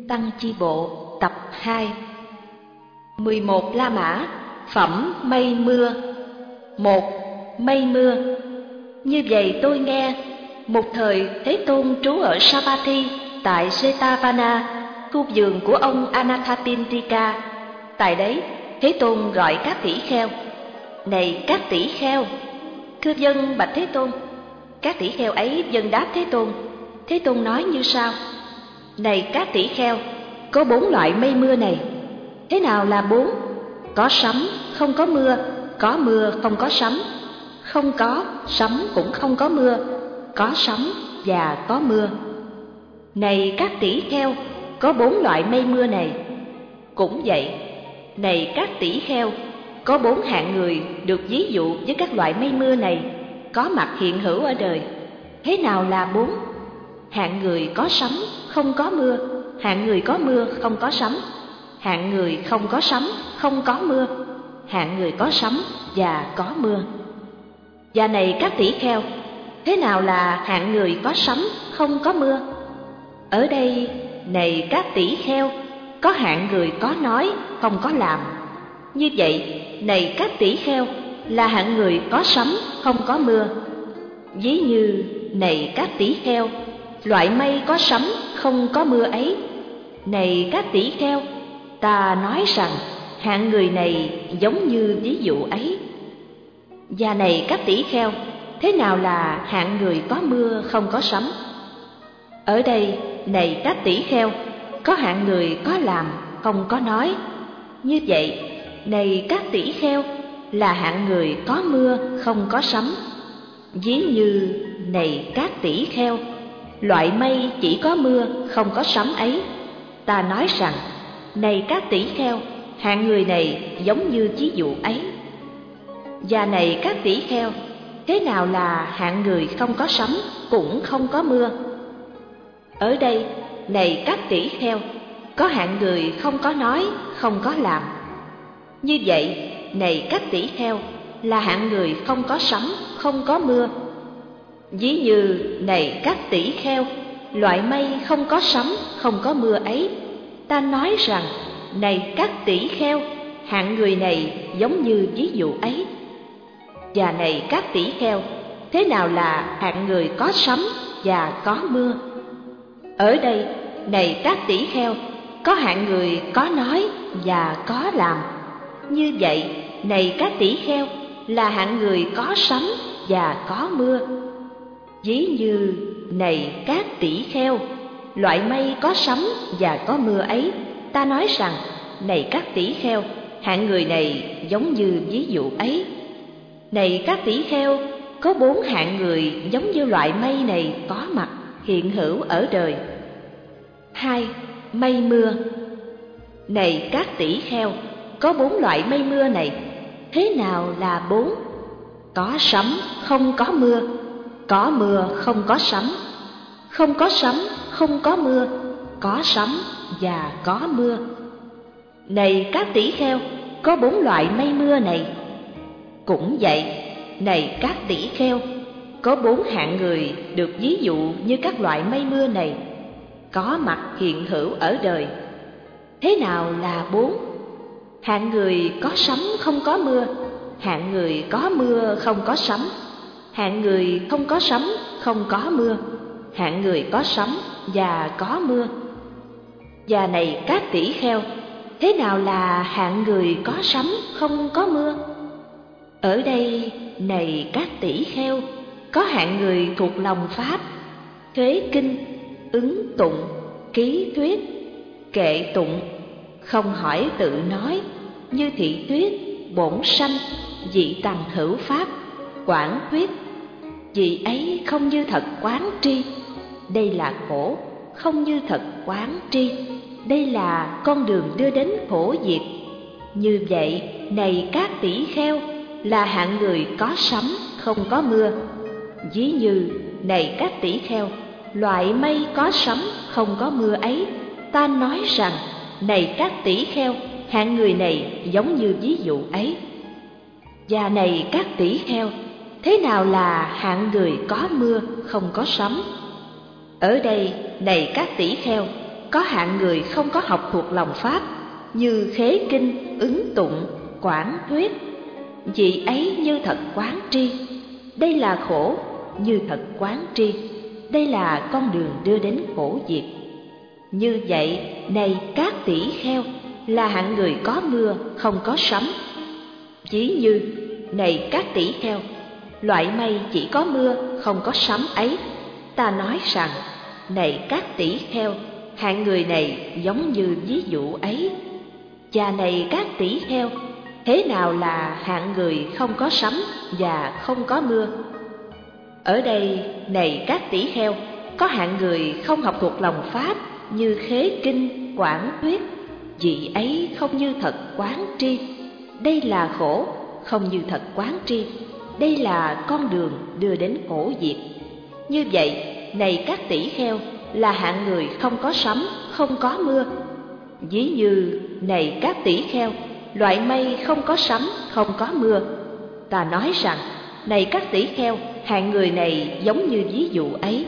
Tăng Chi Bộ tập 2. 11 La Mã, phẩm mây mưa. 1. Mây mưa. Như vậy tôi nghe, một thời Thế Tôn trú ở Savatthi tại Jetavana, khu vườn của ông Anathapindika. Tại đấy, Thế Tôn gọi các tỷ kheo: này các tỷ kheo! Thưa vâng bạch Thế Tôn. Các tỷ kheo ấy vâng đáp Thế Tôn. Thế Tôn nói như sau: này các tỷ kheo, có 4 loại mây mưa này. Thế nào là 4? Có sấm, không có mưa không có sấm, không có sấm cũng không có mưa, có sấm và có mưa. Này các tỷ kheo, có 4 loại mây mưa này. Cũng vậy, này các tỷ kheo, có 4 hạng người được ví dụ với các loại mây mưa này, có mặt hiện hữu ở đời. Thế nào là 4? Hạng người có sấm, không có mưa, hạng người có mưa, không có sấm, hạng người không có sấm, không có mưa, hạng người có sấm và có mưa. Và này các tỷ kheo, thế nào là hạng người có sấm, không có mưa? Ở đây, này các tỷ kheo, có hạng người có nói, không có làm. Như vậy, này các tỷ kheo, là hạng người có sấm, không có mưa. Ví như, này các tỷ kheo, loại mây có sấm, không có mưa ấy. Này các tỷ kheo, ta nói rằng hạng người này giống như ví dụ ấy. Và này các tỷ kheo, thế nào là hạng người có mưa, không có sấm? Ở đây, này các tỷ kheo, có hạng người có làm, không có nói. Như vậy, này các tỷ kheo, là hạng người có mưa, không có sấm. Ví như, này các tỷ kheo, loại mây chỉ có mưa, không có sấm ấy. Ta nói rằng, này các tỷ kheo, hạng người này giống như ví dụ ấy. Và này các tỷ kheo, thế nào là hạng người không có sấm, cũng không có mưa? Ở đây, này các tỷ kheo, có hạng người không có nói, không có làm. Như vậy, này các tỷ kheo, là hạng người không có sấm, không có mưa. Ví như, này các tỷ kheo, loại mây không có sấm, không có mưa ấy. Ta nói rằng, này các tỷ kheo, hạng người này giống như ví dụ ấy. Và này các tỷ kheo, thế nào là hạng người có sấm và có mưa? Ở đây, này các tỷ kheo, có hạng người có nói và có làm. Như vậy, này các tỷ kheo, là hạng người có sấm và có mưa. Ví như, này các tỷ kheo, loại mây có sấm và có mưa ấy. Ta nói rằng, này các tỷ kheo, hạng người này giống như ví dụ ấy. Này các tỷ kheo, có 4 hạng người giống như loại mây này có mặt hiện hữu ở đời. 2. Mây mưa. Này các tỷ kheo, có 4 loại mây mưa này. Thế nào là 4? Có sấm, không có mưa, có mưa, không có sấm, không có sấm, không có mưa, có sấm và có mưa. Này các tỷ kheo, có 4 loại mây mưa này. Cũng vậy, này các tỷ kheo, có 4 hạng người được ví dụ như các loại mây mưa này, có mặt hiện hữu ở đời. Thế nào là 4? Hạng người có sấm, không có mưa, hạng người có mưa, không có sấm, hạng người không có sấm, không có mưa, hạng người có sấm và có mưa. Và này các tỷ kheo, thế nào là hạng người có sấm, không có mưa? Ở đây, này các tỷ kheo, có hạng người thuộc lòng Pháp, khế kinh, ứng tụng, ký thuyết, kệ tụng, không hỏi tự nói, như thị thuyết, bổn sanh, dị tằng hữu Pháp, quảng thuyết. Vị ấy không như thật quán tri, đây là khổ, không như thật quán tri, đây là con đường đưa đến khổ diệt. Như vậy, này các tỷ kheo, là hạng người có sấm, không có mưa. Ví như, này các tỷ kheo, loại mây có sấm, không có mưa ấy. Ta nói rằng, này các tỷ kheo, hạng người này giống như ví dụ ấy. Và này các tỷ kheo, thế nào là hạng người có mưa, không có sấm? Ở đây, này các tỷ kheo, có hạng người không có học thuộc lòng pháp, như khế kinh, ứng tụng, quảng thuyết. Vị ấy như thật quán tri, đây là khổ; như thật quán tri, đây là con đường đưa đến khổ diệt. Như vậy, này các tỷ kheo, là hạng người có mưa không có sấm. Ví như, này các tỷ kheo, loại mây chỉ có mưa không có sấm ấy, ta nói rằng, này các tỷ kheo, hạng người này giống như ví dụ ấy. Và này các tỷ kheo, thế nào là hạng người không có sấm và không có mưa? Ở đây, này các tỷ kheo, có hạng người không học thuộc lòng pháp, như khế kinh, quảng thuyết. Vị ấy không như thật quán tri, đây là khổ; không như thật quán tri, đây là con đường đưa đến khổ diệt. Như vậy, này các tỷ kheo, là hạng người không có sấm, không có mưa. Ví như, này các tỷ kheo, loại mây không có sấm, không có mưa. Ta nói rằng, này các tỷ kheo, hạng người này giống như ví dụ ấy.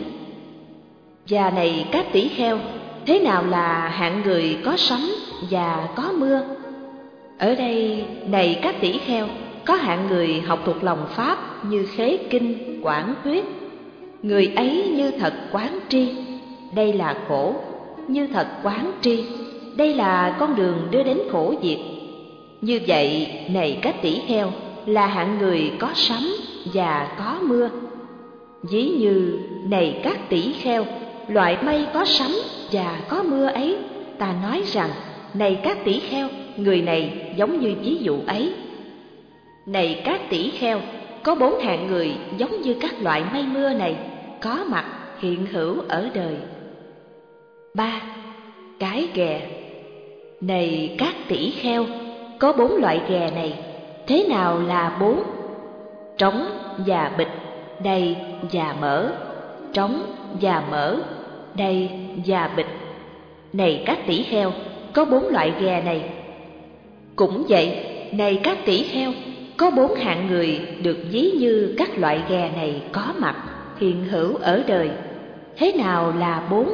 Và này các tỷ kheo, thế nào là hạng người có sấm và có mưa? Ở đây, này các tỷ kheo, có hạng người học thuộc lòng pháp, như khế kinh, quảng thuyết. Người ấy như thật quán tri, đây là khổ; như thật quán tri, đây là con đường đưa đến khổ diệt. Như vậy, này các tỷ kheo, là hạng người có sấm và có mưa. Ví như, này các tỷ kheo, loại mây có sấm và có mưa ấy, ta nói rằng, này các tỷ kheo, người này giống như ví dụ ấy. Này các tỷ kheo, có 4 hạng người giống như các loại mây mưa này, có mặt hiện hữu ở đời. 3. Cái ghè. Này các tỷ kheo, có 4 loại ghè này, thế nào là 4? Trống và bịch, đầy và mở; trống và mở, đầy và bịch. Này các tỷ kheo, có 4 loại ghè này. Cũng vậy, này các tỷ kheo, có 4 hạng người được ví như các loại ghè này có mặt hiện hữu ở đời. Thế nào là 4?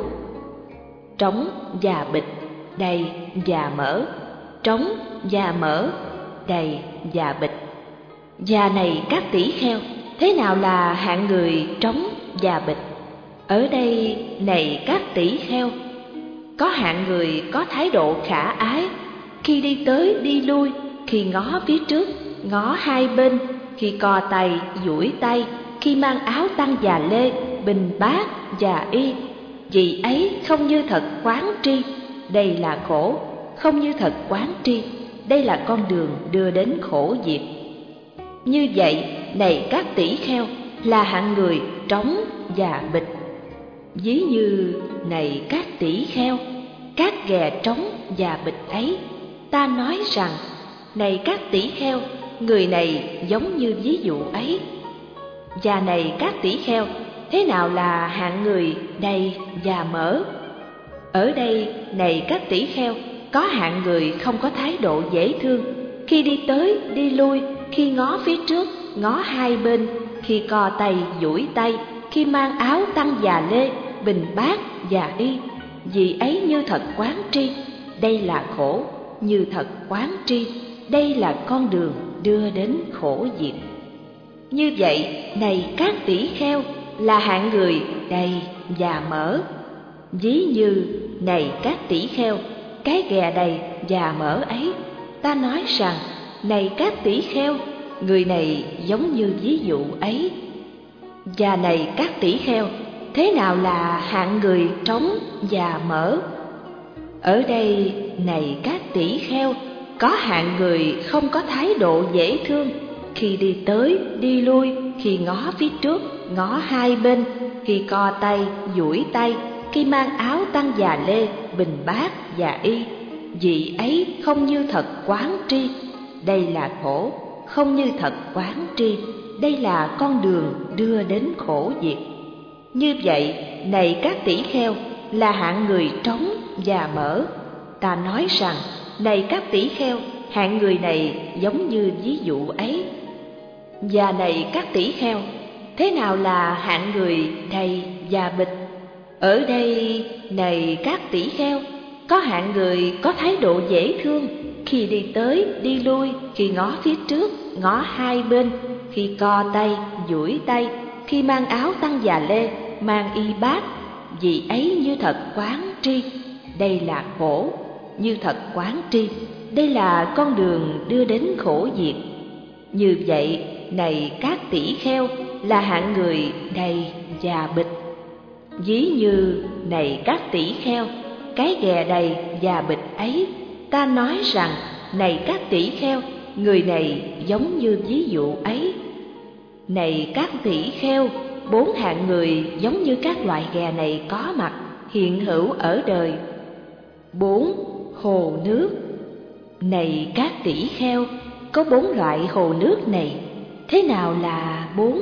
Trống và bịch, đầy và mở; trống và mở, đầy và bịch. Và này các tỷ kheo, thế nào là hạng người trống và bịch? Ở đây, này các tỷ kheo, có hạng người có thái độ khả ái, khi đi tới đi lui, khi ngó phía trước, ngó hai bên, khi co tay, duỗi tay, khi mang áo tang và lê, bình bát và y. Vì ấy không như thật quán tri, đây là khổ; không như thật quán tri, đây là con đường đưa đến khổ diệt. Như vậy, này các tỷ kheo, là hạng người trống và bịch. Ví như, này các tỷ kheo, các ghè trống và bịch ấy, ta nói rằng, này các tỷ kheo, người này giống như ví dụ ấy. Và này các tỷ kheo, thế nào là hạng người đầy và mở? Ở đây, này các tỷ kheo, có hạng người không có thái độ dễ thương, khi đi tới đi lui, khi ngó phía trước, ngó hai bên, khi co tay duỗi tay, khi mang áo tang và lê, bình bát và y. Vì ấy như thật quán tri, đây là khổ; như thật quán tri, đây là con đường đưa đến khổ diệt. Như vậy, này các tỷ kheo, là hạng người đầy và mở. Ví như, này các tỷ kheo, cái ghè đầy và mở ấy, ta nói rằng, này các tỷ kheo, người này giống như ví dụ ấy. Và này các tỷ kheo, thế nào là hạng người trống và mở? Ở đây, này các tỷ kheo, có hạng người không có thái độ dễ thương, khi đi tới đi lui, khi ngó phía trước, ngó hai bên, khi co tay duỗi tay, khi mang áo tang và lê, bình bát và y. Vì ấy không như thật quán tri, đây là khổ; không như thật quán tri, đây là con đường đưa đến khổ diệt. Như vậy, này các tỷ kheo, là hạng người trống và mở. Ta nói rằng, này các tỷ kheo, hạng người này giống như ví dụ ấy. Và này các tỷ kheo, thế nào là hạng người đầy và bịch? Ở đây này các tỷ kheo, có hạng người có thái độ dễ thương, khi đi tới đi lui, khi ngó phía trước ngó hai bên, khi co tay duỗi tay, khi mang áo tăng già lê, mang y bát, vì ấy như thật quán tri, đây là khổ. Như thật quán tri, đây là con đường đưa đến khổ diệt. Như vậy này các tỷ kheo, là hạng người đầy và bịch. Ví như này các tỷ kheo, cái ghè đầy và bịch ấy, ta nói rằng này các tỷ kheo, người này giống như ví dụ ấy. Này các tỷ kheo, 4 hạng người giống như các loại ghè này có mặt, hiện hữu ở đời. 4. Hồ nước. Này các tỷ kheo, có 4 loại hồ nước này. Thế nào là 4?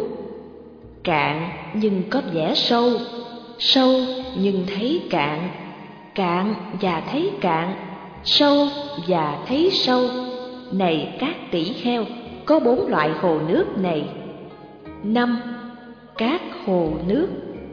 Cạn nhưng có vẻ sâu, sâu nhưng thấy cạn, cạn và thấy cạn, sâu và thấy sâu. Này các tỷ kheo, có 4 loại hồ nước này. 5. Các hồ nước.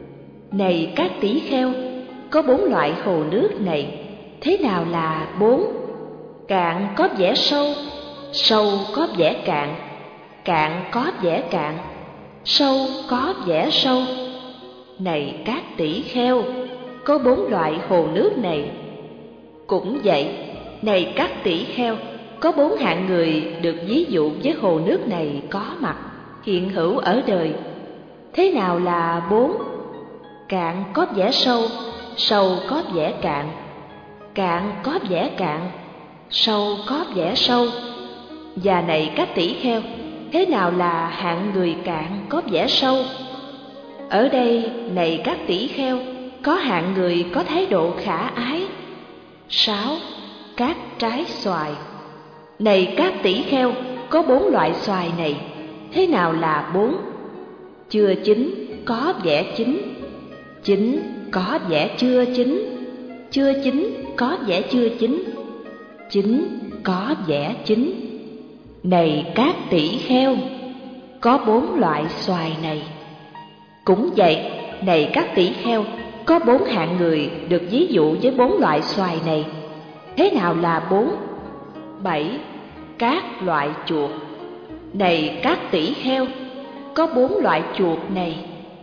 Này các tỷ kheo, có 4 loại hồ nước này. Thế nào là 4? Cạn có vẻ sâu, sâu có vẻ cạn, cạn có vẻ cạn, sâu có vẻ sâu. Này các tỷ kheo, có 4 loại hồ nước này. Cũng vậy, này các tỷ kheo, có 4 hạng người được ví dụ với hồ nước này có mặt, hiện hữu ở đời. Thế nào là 4? Cạn có vẻ sâu, sâu có vẻ cạn, cạn có vẻ cạn, sâu có vẻ sâu. Và này các tỷ kheo, thế nào là hạng người cạn có vẻ sâu? Ở đây này các tỷ kheo, có hạng người có thái độ khả ái. 6. Các trái xoài. Này các tỷ kheo, có 4 loại xoài này. Thế nào là 4? Chưa chín có vẻ chín, chín có vẻ chưa chín, chưa chín có vẻ chưa chín, chín có vẻ chín. Này các tỷ kheo, có 4 loại xoài này. Cũng vậy, này các tỷ kheo, có 4 hạng người được ví dụ với 4 loại xoài này. Thế nào là 4? 7. Các loại chuột. Này các tỷ kheo, có 4 loại chuột này.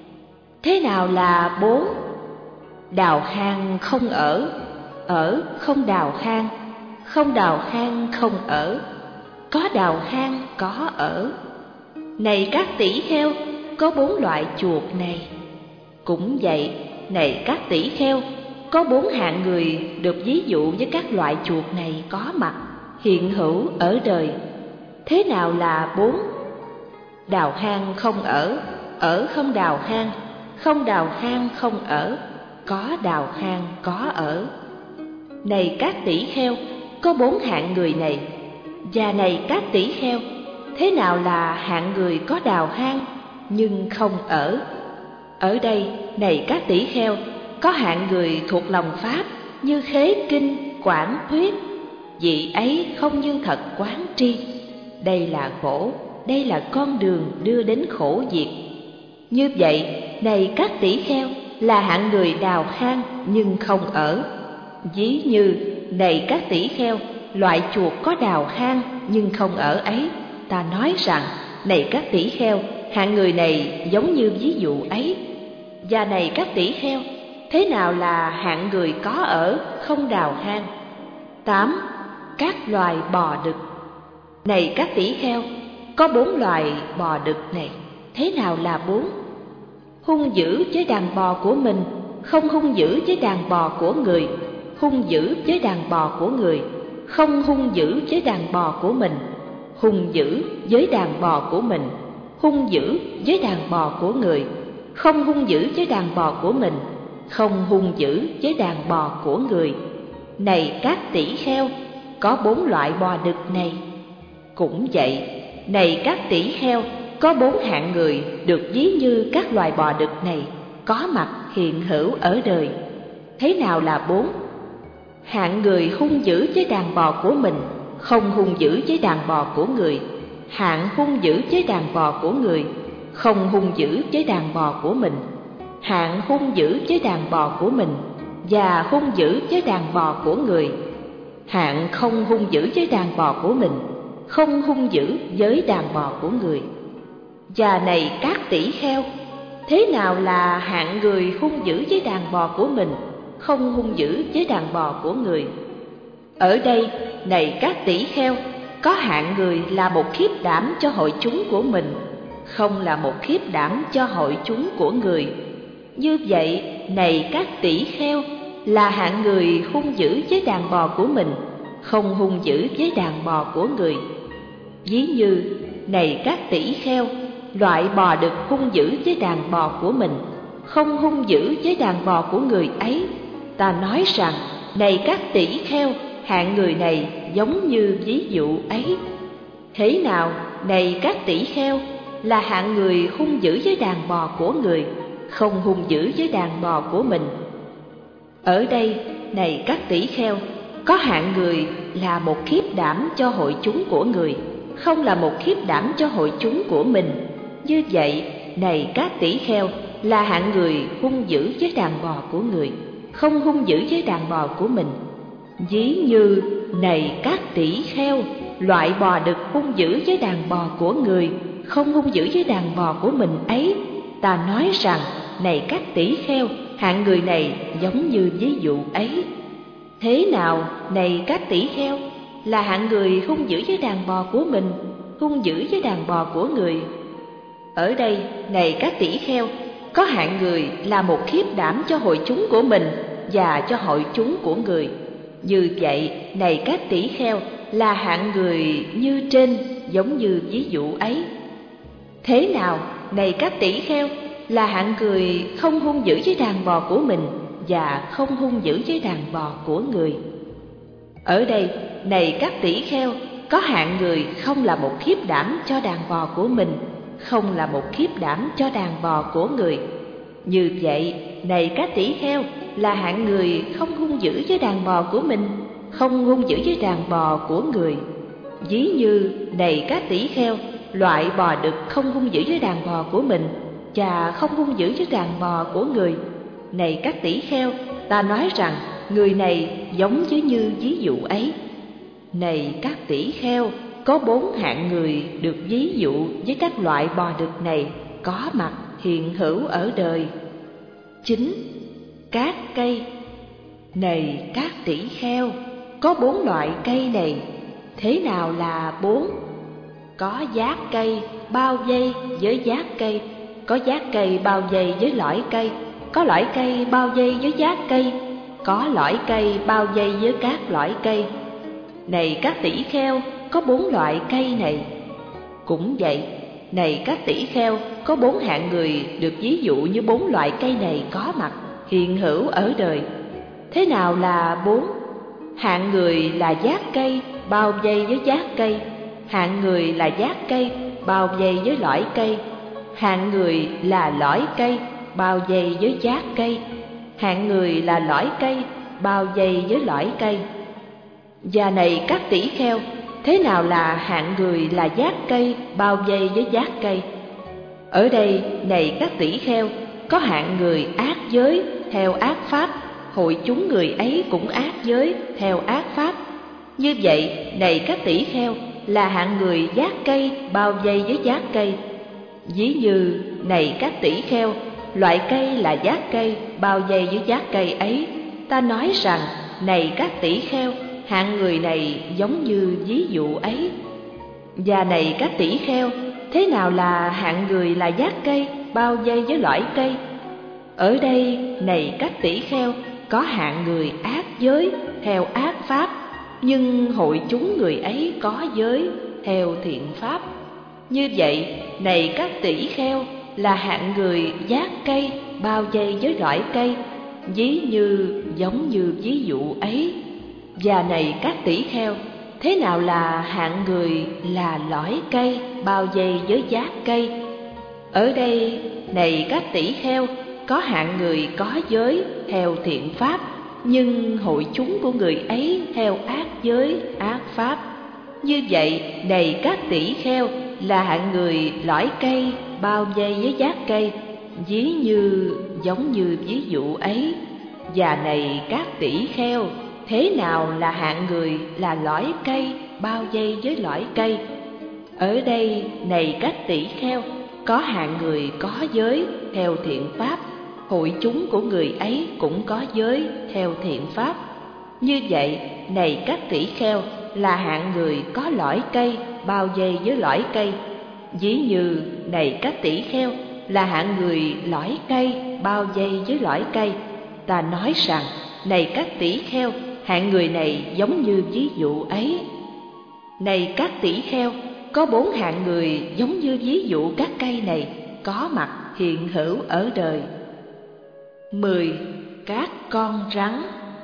Thế nào là 4? Đào hang không ở không đào hang, không đào hang không ở, có đào hang có ở. Này các tỷ kheo, có 4 loại chuột này. Cũng vậy, này các tỷ kheo, có 4 hạng người được ví dụ với các loại chuột này có mặt, hiện hữu ở đời. Thế nào là 4? Đào hang không ở không đào hang, không đào hang không ở, có đào hang có ở. Này các tỷ kheo, có 4 hạng người này. Và này các tỷ kheo, thế nào là hạng người có đào hang nhưng không ở? Ở đây, này các tỷ kheo, có hạng người thuộc lòng Pháp như khế kinh, quảng thuyết, vị ấy không như thật quán tri. Đây là khổ, đây là con đường đưa đến khổ diệt. Như vậy, này các tỷ kheo, là hạng người đào hang nhưng không ở. Ví như, này các tỷ kheo, loại chuột có đào hang nhưng không ở ấy, ta nói rằng, này các tỷ kheo, hạng người này giống như ví dụ ấy. Và này các tỷ kheo, thế nào là hạng người có ở không đào hang? 8. Các loài bò đực. Này các tỷ kheo, có 4 loài bò đực này. Thế nào là 4? Hung dữ với đàn bò của mình, không hung dữ với đàn bò của người, hung dữ với đàn bò của người, không hung dữ với đàn bò của mình, hung dữ với đàn bò của mình, hung dữ với đàn bò của người, không hung dữ với đàn bò của mình, không hung dữ với đàn bò của người. Này các tỷ kheo, có 4 loại bò đực này. Cũng vậy, này các tỷ kheo, có 4 hạng người được ví như các loài bò đực này, có mặt hiện hữu ở đời. Thế nào là 4? Hạng người hung dữ với đàn bò của mình, không hung dữ với đàn bò của người, hạng hung dữ với đàn bò của người, không hung dữ với đàn bò của mình, hạng hung dữ với đàn bò của mình và hung dữ với đàn bò của người. Hạng không hung dữ với đàn bò của mình, không hung dữ với đàn bò của người. Và này các tỷ kheo, thế nào là hạng người hung dữ với đàn bò của mình, không hung dữ với đàn bò của người? Ở đây, này các tỷ kheo, có hạng người là một khiếp đảm cho hội chúng của mình, không là một khiếp đảm cho hội chúng của người. Như vậy, này các tỷ kheo, là hạng người hung dữ với đàn bò của mình, không hung dữ với đàn bò của người. Ví như, này các tỷ kheo, loại bò đực hung dữ với đàn bò của mình, không hung dữ với đàn bò của người ấy. Ta nói rằng, này các tỷ kheo, hạng người này giống như ví dụ ấy. Thế nào, này các tỷ kheo, là hạng người hung dữ với đàn bò của người, không hung dữ với đàn bò của mình? Ở đây, này các tỷ kheo, có hạng người là một khiếp đảm cho hội chúng của người, không là một khiếp đảm cho hội chúng của mình. Như vậy, này các tỷ kheo, là hạng người hung dữ với đàn bò của người, không hung dữ với đàn bò của mình. Ví như, này các tỷ kheo, loại bò đực hung dữ với đàn bò của người, không hung dữ với đàn bò của mình ấy. Ta nói rằng, này các tỷ kheo, hạng người này giống như ví dụ ấy. Thế nào, này các tỷ kheo, là hạng người hung dữ với đàn bò của mình, hung dữ với đàn bò của người? Ở đây, này các tỷ kheo, có hạng người là một khiếp đảm cho hội chúng của mình và cho hội chúng của người. Như vậy, này các tỷ kheo, là hạng người như trên, giống như ví dụ ấy. Thế nào, này các tỷ kheo, là hạng người không hung dữ với đàn bò của mình và không hung dữ với đàn bò của người. Ở đây, này các tỷ kheo, có hạng người không là một khiếp đảm cho đàn bò của mình, không là một khiếp đảm cho đàn bò của người. Như vậy, này các tỷ kheo, là hạng người không hung dữ với đàn bò của mình, không hung dữ với đàn bò của người. Ví như, này các tỷ kheo, loại bò đực không hung dữ với đàn bò của mình và không hung dữ với đàn bò của người. Này các tỷ kheo, ta nói rằng người này giống chứ như ví dụ ấy. Này các tỷ kheo, có 4 hạng người được ví dụ với các loại bò đực này có mặt hiện hữu ở đời. 9. Các cây. Này các tỷ kheo, có 4 loại cây này. Thế nào là 4? Có giác cây bao vây với giác cây, có giác cây bao vây với lõi cây, có lõi cây bao vây với giác cây, có lõi cây bao vây với các lõi cây. Này các tỷ kheo, có 4 loại cây này. Cũng vậy, này các tỷ kheo, có 4 hạng người được ví dụ như 4 loại cây này có mặt hiện hữu ở đời. Thế nào là 4? Hạng người là giác cây bao vây với giác cây, hạng người là giác cây bao vây với lõi cây, hạng người là lõi cây bao vây với giác cây, hạng người là lõi cây bao vây với lõi cây. Và này các tỷ kheo, thế nào là hạng người là giác cây bao vây với giác cây? Ở đây, này các tỷ kheo, có hạng người ác giới theo ác pháp, hội chúng người ấy cũng ác giới theo ác pháp. Như vậy, này các tỷ kheo, là hạng người giác cây bao vây với giác cây. Ví như, này các tỷ kheo, loại cây là giác cây bao vây với giác cây ấy. Ta nói rằng, này các tỷ kheo, hạng người này giống như ví dụ ấy. Và này các tỷ kheo, thế nào là hạng người là giác cây bao vây với lõi cây? Ở đây, này các tỷ kheo, có hạng người ác giới theo ác pháp, nhưng hội chúng người ấy có giới theo thiện pháp. Như vậy, này các tỷ kheo, là hạng người giác cây bao vây với lõi cây, ví như giống như ví dụ ấy. Và này các tỷ kheo, thế nào là hạng người là lõi cây bao vây với giác cây? Ở đây, này các tỷ kheo, có hạng người có giới theo thiện pháp, nhưng hội chúng của người ấy theo ác giới, ác pháp. Như vậy, này các tỷ kheo, là hạng người lõi cây bao vây với giác cây, ví như giống như ví dụ ấy. Và này các tỷ kheo, thế nào là hạng người là lõi cây bao vây với lõi cây? Ở đây này các tỷ kheo, có hạng người có giới theo thiện pháp, hội chúng của người ấy cũng có giới theo thiện pháp. Như vậy, này các tỷ kheo, là hạng người có lõi cây bao vây với lõi cây. Ví như này các tỷ kheo, là hạng người lõi cây bao vây với lõi cây. Ta nói rằng, này các tỷ kheo, hạng người này giống như ví dụ ấy. Này các tỷ kheo, có 4 hạng người giống như ví dụ các cây này, có mặt hiện hữu ở đời. 10. Các con rắn.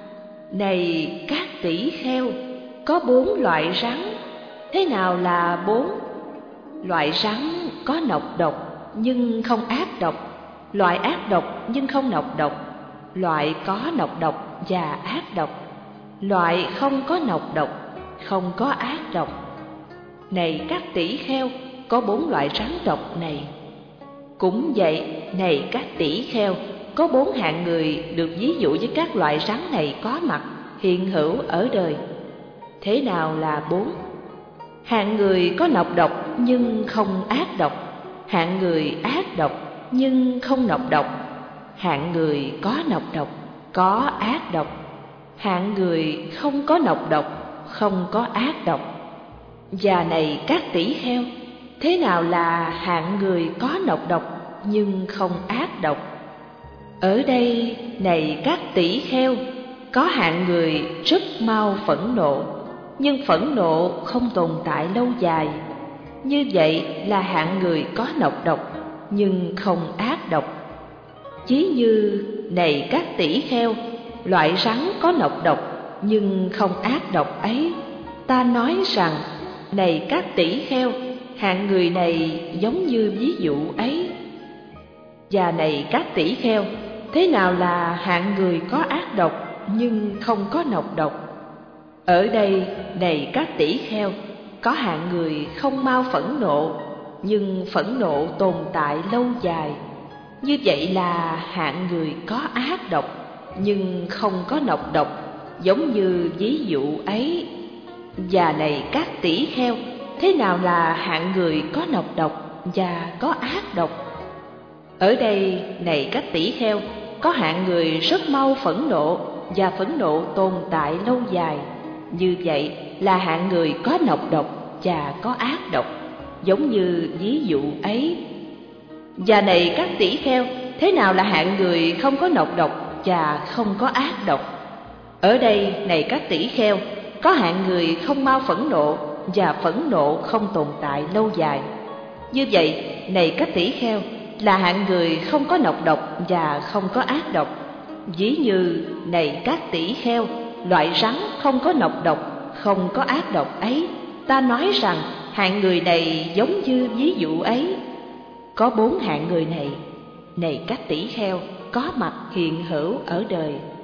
Này các tỷ kheo, có 4 loại rắn. Thế nào là 4? Loại rắn có nọc độc nhưng không ác độc, loại ác độc nhưng không nọc độc, loại có nọc độc và ác độc, loại không có nọc độc, không có ác độc. Này các tỷ kheo, có 4 loại rắn độc này. Cũng vậy, này các tỷ kheo, có 4 hạng người được ví dụ với các loại rắn này có mặt hiện hữu ở đời. Thế nào là 4? Hạng người có nọc độc nhưng không ác độc, hạng người ác độc nhưng không nọc độc, hạng người có nọc độc, có ác độc, hạng người không có nọc độc, không có ác độc. Và này các tỷ kheo, thế nào là hạng người có nọc độc nhưng không ác độc? Ở đây, này các tỷ kheo, có hạng người rất mau phẫn nộ, nhưng phẫn nộ không tồn tại lâu dài. Như vậy là hạng người có nọc độc nhưng không ác độc. Ví như này các tỷ kheo, loại rắn có nọc độc nhưng không ác độc ấy, ta nói rằng, này các tỷ kheo, hạng người này giống như ví dụ ấy. Và này các tỷ kheo, thế nào là hạng người có ác độc nhưng không có nọc độc? Ở đây, này các tỷ kheo, có hạng người không mau phẫn nộ, nhưng phẫn nộ tồn tại lâu dài. Như vậy là hạng người có ác độc nhưng không có nọc độc, giống như ví dụ ấy. Và này các tỷ kheo, thế nào là hạng người có nọc độc và có ác độc? Ở đây, này các tỷ kheo, có hạng người rất mau phẫn nộ và phẫn nộ tồn tại lâu dài. Như vậy là hạng người có nọc độc và có ác độc, giống như ví dụ ấy. Và này các tỷ kheo, thế nào là hạng người không có nọc độc và không có ác độc? Ở đây, này các tỷ kheo, có hạng người không mau phẫn nộ và phẫn nộ không tồn tại lâu dài. Như vậy, này các tỷ kheo, là hạng người không có nọc độc và không có ác độc. Ví như này các tỷ kheo, loại rắn không có nọc độc, không có ác độc ấy, ta nói rằng hạng người này giống như ví dụ ấy. Có 4 hạng người này, này các tỷ kheo, có mặt hiện hữu ở đời.